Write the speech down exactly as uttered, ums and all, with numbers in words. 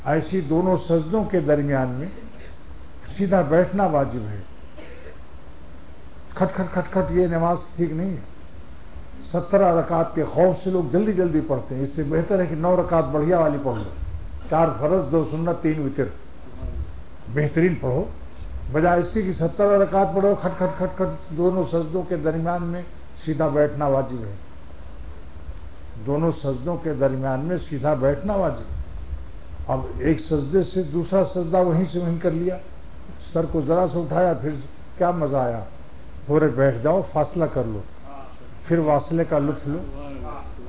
ऐसी दोनों सजदों के दरमियान में सीधा बैठना वाजिब है। खट खट खट खट ये नमाज ठीक नहीं है। सत्रह रकात के खौफ से लोग जल्दी जल्दी पढ़ते हैं। इससे बेहतर है कि नौ रकात बढ़िया वाली पढ़ लो, चार फर्ज दो सुन्नत तीन वितर, बेहतरीन पढ़ो, बजाय इसके कि सत्तर रकात पढ़ो खट खट खट खट। दोनों सजदों के दरमियान में सीधा बैठना वाजिब है। दोनों सजदों के दरमियान में सीधा बैठना वाजिब। अब एक सजदे से दूसरा सजदा वहीं से वहीं कर लिया, सर को जरा से उठाया, फिर क्या मजा आया। पूरे बैठ जाओ, फासला कर लो, फिर वासले का लुत्फ लो।